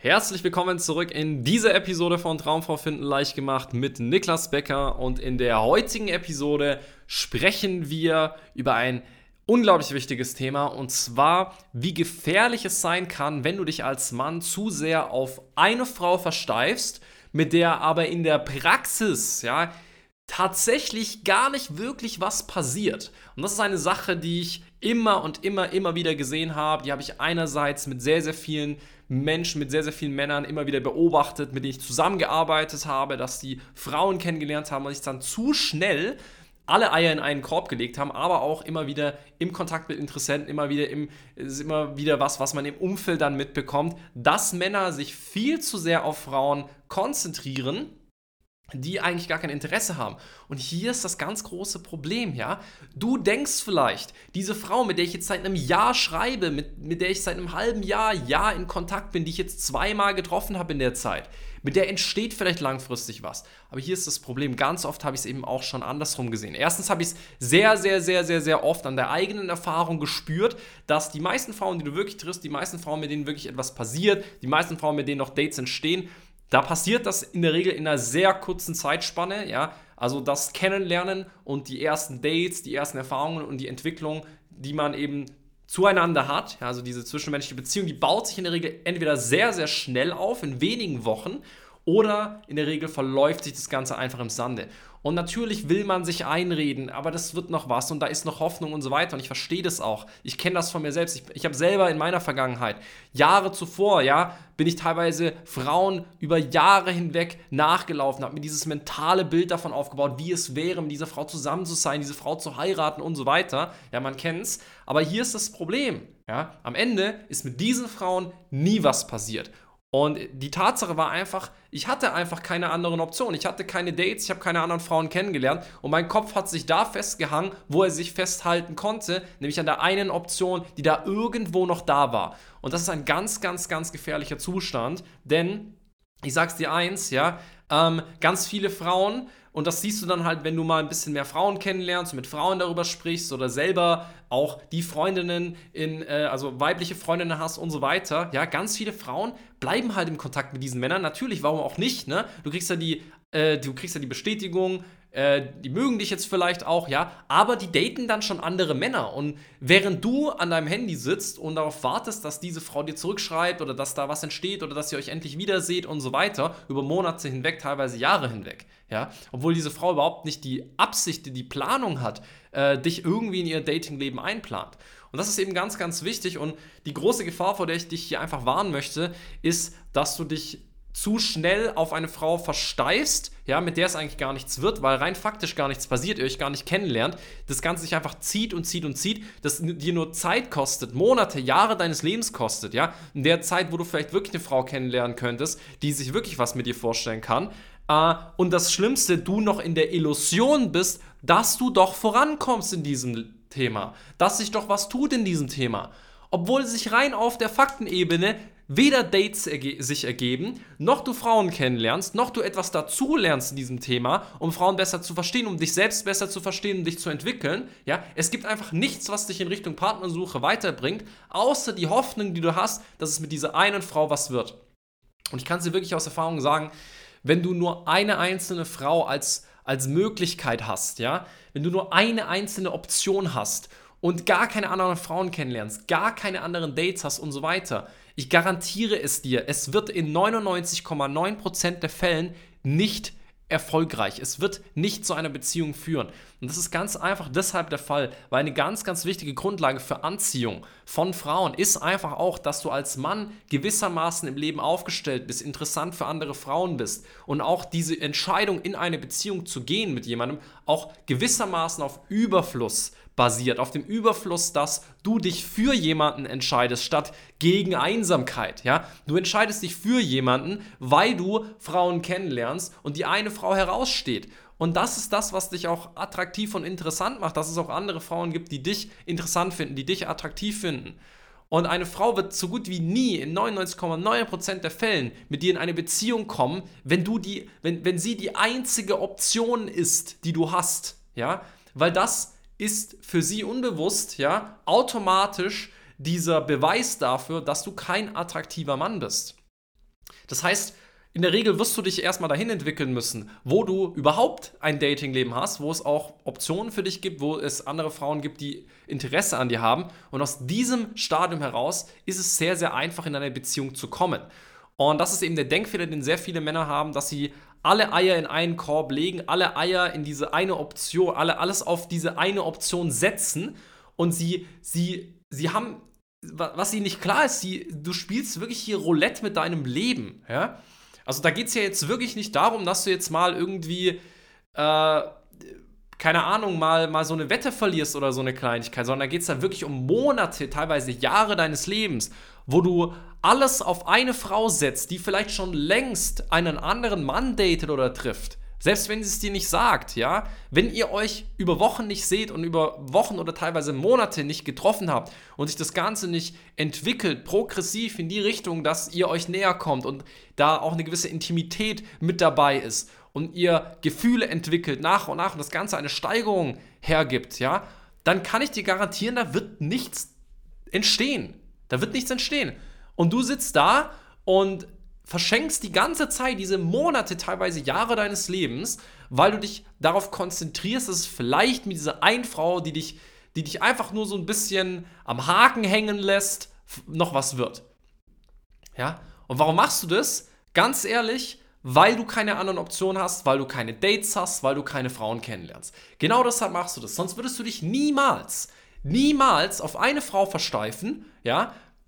Herzlich willkommen zurück in dieser Episode von Traumfrau finden leicht gemacht mit Niklas Becker, und in der heutigen Episode sprechen wir über ein unglaublich wichtiges Thema, und zwar, wie gefährlich es sein kann, wenn du dich als Mann zu sehr auf eine Frau versteifst, mit der aber in der Praxis, tatsächlich gar nicht wirklich was passiert. Und das ist eine Sache, die ich immer wieder gesehen habe. Die habe ich einerseits mit sehr, sehr vielen Menschen, mit sehr, sehr vielen Männern immer wieder beobachtet, mit denen ich zusammengearbeitet habe, dass die Frauen kennengelernt haben und sich dann zu schnell alle Eier in einen Korb gelegt haben, aber auch immer wieder im Kontakt mit Interessenten, immer wieder was man im Umfeld dann mitbekommt, dass Männer sich viel zu sehr auf Frauen konzentrieren, die eigentlich gar kein Interesse haben. Und hier ist das ganz große Problem, ja. Du denkst vielleicht, diese Frau, mit der ich jetzt seit einem Jahr schreibe, mit der ich seit einem halben Jahr in Kontakt bin, die ich jetzt zweimal getroffen habe in der Zeit, mit der entsteht vielleicht langfristig was. Aber hier ist das Problem, ganz oft habe ich es eben auch schon andersrum gesehen. Erstens habe ich es sehr oft an der eigenen Erfahrung gespürt, dass die meisten Frauen, die du wirklich triffst, die meisten Frauen, mit denen wirklich etwas passiert, die meisten Frauen, mit denen noch Dates entstehen, da passiert das in der Regel in einer sehr kurzen Zeitspanne, ja. Also das Kennenlernen und die ersten Dates, die ersten Erfahrungen und die Entwicklung, die man eben zueinander hat, ja, also diese zwischenmenschliche Beziehung, die baut sich in der Regel entweder sehr, sehr schnell auf, in wenigen Wochen, oder in der Regel verläuft sich das Ganze einfach im Sande. Und natürlich will man sich einreden, aber das wird noch was und da ist noch Hoffnung und so weiter. Und ich verstehe das auch. Ich kenne das von mir selbst. Ich habe selber in meiner Vergangenheit, Jahre zuvor, bin ich teilweise Frauen über Jahre hinweg nachgelaufen, habe mir dieses mentale Bild davon aufgebaut, wie es wäre, mit dieser Frau zusammen zu sein, diese Frau zu heiraten und so weiter. Ja, man kennt's. Aber hier ist das Problem. Ja, am Ende ist mit diesen Frauen nie was passiert. Und die Tatsache war einfach, ich hatte einfach keine anderen Optionen. Ich hatte keine Dates, ich habe keine anderen Frauen kennengelernt. Und mein Kopf hat sich da festgehangen, wo er sich festhalten konnte, nämlich an der einen Option, die da irgendwo noch da war. Und das ist ein ganz gefährlicher Zustand, denn ich sag's dir eins, ganz viele Frauen, und das siehst du dann halt, wenn du mal ein bisschen mehr Frauen kennenlernst und mit Frauen darüber sprichst oder selber auch die Freundinnen also weibliche Freundinnen hast und so weiter. Ja, ganz viele Frauen bleiben halt im Kontakt mit diesen Männern. Natürlich, warum auch nicht, ne? Du kriegst ja die Bestätigung, die mögen dich jetzt vielleicht auch, ja, aber die daten dann schon andere Männer. Und während du an deinem Handy sitzt und darauf wartest, dass diese Frau dir zurückschreibt oder dass da was entsteht oder dass ihr euch endlich wiederseht und so weiter, über Monate hinweg, teilweise Jahre hinweg, ja, obwohl diese Frau überhaupt nicht die Absicht, die Planung hat, dich irgendwie in ihr Datingleben einplant. Und das ist eben ganz wichtig, und die große Gefahr, vor der ich dich hier einfach warnen möchte, ist, dass du dich zu schnell auf eine Frau versteifst, ja, mit der es eigentlich gar nichts wird, weil rein faktisch gar nichts passiert, ihr euch gar nicht kennenlernt, das Ganze sich einfach zieht, das dir nur Zeit kostet, Monate, Jahre deines Lebens kostet, ja, in der Zeit, wo du vielleicht wirklich eine Frau kennenlernen könntest, die sich wirklich was mit dir vorstellen kann, und das Schlimmste, du noch in der Illusion bist, dass du doch vorankommst in diesem Thema, dass sich doch was tut in diesem Thema, obwohl sich rein auf der Faktenebene weder Dates sich ergeben, noch du Frauen kennenlernst, noch du etwas dazu lernst in diesem Thema, um Frauen besser zu verstehen, um dich selbst besser zu verstehen, um dich zu entwickeln. Ja? Es gibt einfach nichts, was dich in Richtung Partnersuche weiterbringt, außer die Hoffnung, die du hast, dass es mit dieser einen Frau was wird. Und ich kann es dir wirklich aus Erfahrung sagen, wenn du nur eine einzelne Frau als Möglichkeit hast, ja, wenn du nur eine einzelne Option hast und gar keine anderen Frauen kennenlernst, gar keine anderen Dates hast und so weiter, ich garantiere es dir, es wird in 99,9% der Fällen nicht erfolgreich. Es wird nicht zu einer Beziehung führen. Und das ist ganz einfach deshalb der Fall, weil eine ganz wichtige Grundlage für Anziehung von Frauen ist einfach auch, dass du als Mann gewissermaßen im Leben aufgestellt bist, interessant für andere Frauen bist und auch diese Entscheidung, in eine Beziehung zu gehen mit jemandem, auch gewissermaßen auf Überfluss basiert, auf dem Überfluss, dass du dich für jemanden entscheidest, statt gegen Einsamkeit, ja. Du entscheidest dich für jemanden, weil du Frauen kennenlernst und die eine Frau heraussteht. Und das ist das, was dich auch attraktiv und interessant macht, dass es auch andere Frauen gibt, die dich interessant finden, die dich attraktiv finden. Und eine Frau wird so gut wie nie in 99,9% der Fällen mit dir in eine Beziehung kommen, wenn sie die einzige Option ist, die du hast, ja, weil das ist für sie unbewusst, ja, automatisch dieser Beweis dafür, dass du kein attraktiver Mann bist. Das heißt, in der Regel wirst du dich erstmal dahin entwickeln müssen, wo du überhaupt ein Datingleben hast, wo es auch Optionen für dich gibt, wo es andere Frauen gibt, die Interesse an dir haben. Und aus diesem Stadium heraus ist es sehr, sehr einfach, in eine Beziehung zu kommen. Und das ist eben der Denkfehler, den sehr viele Männer haben, dass sie alle Eier in einen Korb legen, alle Eier in diese eine Option, alles auf diese eine Option setzen und sie haben, was ihnen nicht klar ist, du spielst wirklich hier Roulette mit deinem Leben, ja. Also da geht es ja jetzt wirklich nicht darum, dass du jetzt mal irgendwie, keine Ahnung, mal so eine Wette verlierst oder so eine Kleinigkeit, sondern da geht es da wirklich um Monate, teilweise Jahre deines Lebens, wo du alles auf eine Frau setzt, die vielleicht schon längst einen anderen Mann datet oder trifft. Selbst wenn sie es dir nicht sagt, ja, wenn ihr euch über Wochen nicht seht und über Wochen oder teilweise Monate nicht getroffen habt und sich das Ganze nicht entwickelt, progressiv in die Richtung, dass ihr euch näher kommt und da auch eine gewisse Intimität mit dabei ist und ihr Gefühle entwickelt nach und das Ganze eine Steigerung hergibt, ja, dann kann ich dir garantieren, da wird nichts entstehen. Da wird nichts entstehen. Und du sitzt da und verschenkst die ganze Zeit, diese Monate, teilweise Jahre deines Lebens, weil du dich darauf konzentrierst, dass es vielleicht mit dieser einen Frau, die dich einfach nur so ein bisschen am Haken hängen lässt, noch was wird. Ja? Und warum machst du das? Ganz ehrlich, weil du keine anderen Optionen hast, weil du keine Dates hast, weil du keine Frauen kennenlernst. Genau deshalb machst du das. Sonst würdest du dich niemals auf eine Frau versteifen, ja,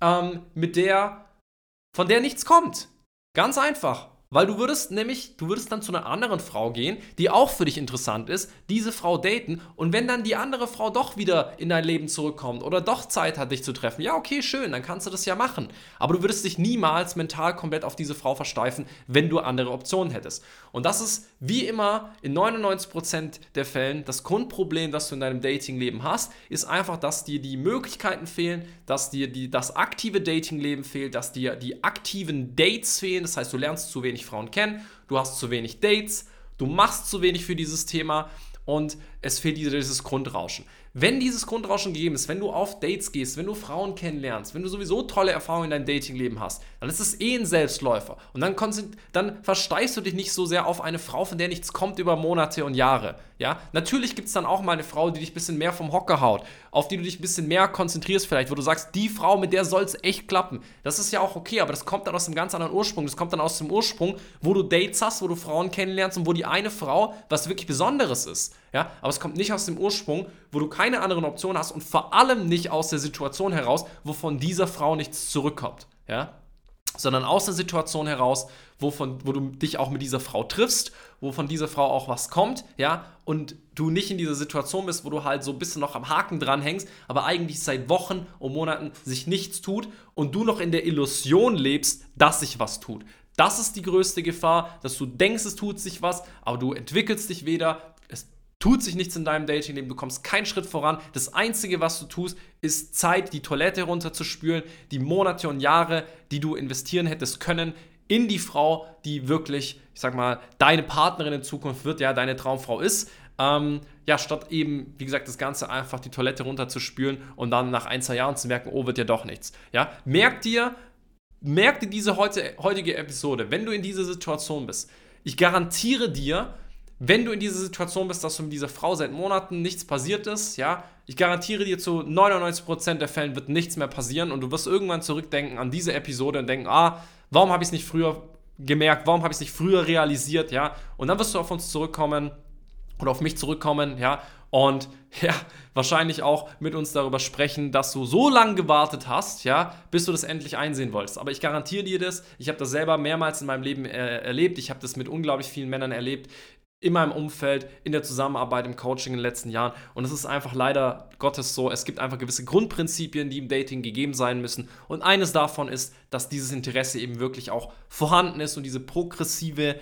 von der nichts kommt. Ganz einfach. Weil du würdest dann zu einer anderen Frau gehen, die auch für dich interessant ist, diese Frau daten und wenn dann die andere Frau doch wieder in dein Leben zurückkommt oder doch Zeit hat, dich zu treffen, ja okay, schön, dann kannst du das ja machen. Aber du würdest dich niemals mental komplett auf diese Frau versteifen, wenn du andere Optionen hättest. Und das ist wie immer in 99% der Fällen das Grundproblem, das du in deinem Datingleben hast, ist einfach, dass dir die Möglichkeiten fehlen, dass dir das aktive Datingleben fehlt, dass dir die aktiven Dates fehlen, das heißt, du lernst zu wenig Frauen kennen, du hast zu wenig Dates, du machst zu wenig für dieses Thema und es fehlt dir dieses Grundrauschen. Wenn dieses Grundrauschen gegeben ist, wenn du auf Dates gehst, wenn du Frauen kennenlernst, wenn du sowieso tolle Erfahrungen in deinem Datingleben hast, dann ist es ein Selbstläufer. Und dann versteifst du dich nicht so sehr auf eine Frau, von der nichts kommt über Monate und Jahre. Ja? Natürlich gibt es dann auch mal eine Frau, die dich ein bisschen mehr vom Hocker haut, auf die du dich ein bisschen mehr konzentrierst vielleicht, wo du sagst, die Frau, mit der soll es echt klappen. Das ist ja auch okay, aber das kommt dann aus einem ganz anderen Ursprung. Das kommt dann aus dem Ursprung, wo du Dates hast, wo du Frauen kennenlernst und wo die eine Frau was wirklich Besonderes ist. Ja? Aber es kommt nicht aus dem Ursprung, wo du keine anderen Optionen hast und vor allem nicht aus der Situation heraus, wo von dieser Frau nichts zurückkommt. Ja? Sondern aus der Situation heraus, wo du dich auch mit dieser Frau triffst, wo von dieser Frau auch was kommt, ja, und du nicht in dieser Situation bist, wo du halt so ein bisschen noch am Haken dran hängst, aber eigentlich seit Wochen und Monaten sich nichts tut und du noch in der Illusion lebst, dass sich was tut. Das ist die größte Gefahr, dass du denkst, es tut sich was, aber du entwickelst dich weder, es tut sich nichts in deinem Datingleben, du kommst keinen Schritt voran. Das Einzige, was du tust, ist Zeit, die Toilette runterzuspülen, die Monate und Jahre, die du investieren hättest können, in die Frau, die wirklich, ich sag mal, deine Partnerin in Zukunft wird, ja, deine Traumfrau ist. Ja, statt eben, wie gesagt, das Ganze einfach die Toilette runterzuspülen und dann nach 1, 2 Jahren zu merken, oh, wird ja doch nichts. Ja, merk dir diese heutige Episode, wenn du in dieser Situation bist. Ich garantiere dir, wenn du in dieser Situation bist, dass du mit dieser Frau seit Monaten nichts passiert ist, ja, ich garantiere dir, zu 99% der Fällen wird nichts mehr passieren und du wirst irgendwann zurückdenken an diese Episode und denken, warum habe ich es nicht früher gemerkt, warum habe ich es nicht früher realisiert, ja, und dann wirst du auf uns zurückkommen oder auf mich zurückkommen, ja, und ja, wahrscheinlich auch mit uns darüber sprechen, dass du so lange gewartet hast, ja, bis du das endlich einsehen wolltest. Aber ich garantiere dir das, ich habe das selber mehrmals in meinem Leben erlebt, ich habe das mit unglaublich vielen Männern erlebt, in meinem Umfeld, in der Zusammenarbeit, im Coaching in den letzten Jahren. Und es ist einfach leider Gottes so, es gibt einfach gewisse Grundprinzipien, die im Dating gegeben sein müssen. Und eines davon ist, dass dieses Interesse eben wirklich auch vorhanden ist und dieses progressive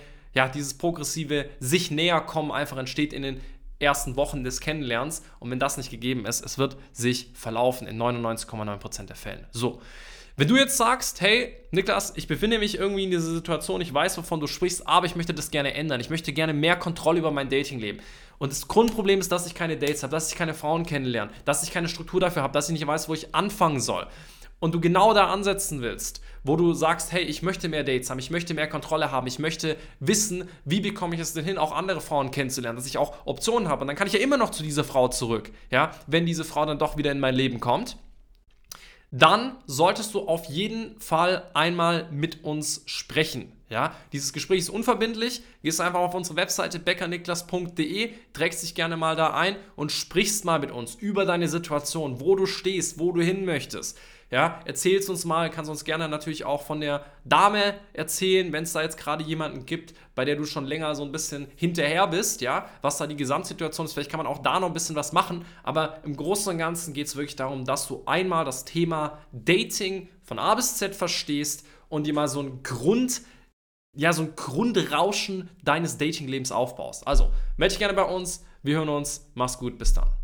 sich näher kommen einfach entsteht in den ersten Wochen des Kennenlernens. Und wenn das nicht gegeben ist, es wird sich verlaufen in 99,9% der Fällen. So. Wenn du jetzt sagst, hey, Niklas, ich befinde mich irgendwie in dieser Situation, ich weiß, wovon du sprichst, aber ich möchte das gerne ändern. Ich möchte gerne mehr Kontrolle über mein Datingleben. Und das Grundproblem ist, dass ich keine Dates habe, dass ich keine Frauen kennenlerne, dass ich keine Struktur dafür habe, dass ich nicht weiß, wo ich anfangen soll. und du genau da ansetzen willst, wo du sagst, hey, ich möchte mehr Dates haben, ich möchte mehr Kontrolle haben, ich möchte wissen, wie bekomme ich es denn hin, auch andere Frauen kennenzulernen, dass ich auch Optionen habe. Und dann kann ich ja immer noch zu dieser Frau zurück, ja, wenn diese Frau dann doch wieder in mein Leben kommt. Dann solltest du auf jeden Fall einmal mit uns sprechen. Ja, dieses Gespräch ist unverbindlich. Gehst einfach auf unsere Webseite beckerniklas.de, trägst dich gerne mal da ein und sprichst mal mit uns über deine Situation, wo du stehst, wo du hin möchtest. Ja, erzählst uns mal, kannst uns gerne natürlich auch von der Dame erzählen, wenn es da jetzt gerade jemanden gibt, bei der du schon länger so ein bisschen hinterher bist, ja, was da die Gesamtsituation ist. Vielleicht kann man auch da noch ein bisschen was machen, aber im Großen und Ganzen geht es wirklich darum, dass du einmal das Thema Dating von A bis Z verstehst und dir mal so ein Grundrauschen deines Datinglebens aufbaust. Also, melde dich gerne bei uns, wir hören uns, mach's gut, bis dann.